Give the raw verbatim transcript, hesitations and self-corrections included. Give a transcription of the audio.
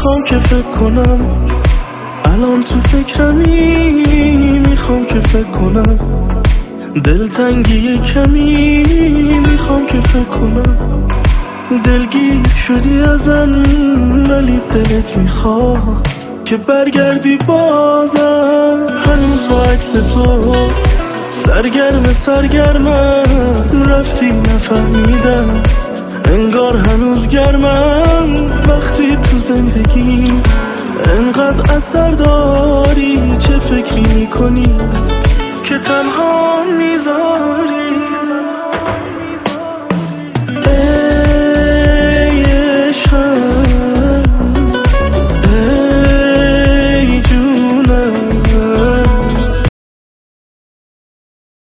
میخوام که فکر کنم الان تو فکرمی، میخوام که فکر کنم دلتنگی کمی، میخوام که فکر کنم دلگیر شدی ازم ولی دلت میخواد که برگردی بازم. هنوز با عکس تو سرگرم سرگرمم، رفتی نفهمیدم انگار هنوز گرمم. وقتی تو زندگی انقدر اثر داری، چه فکری میکنی که تنها میذاری؟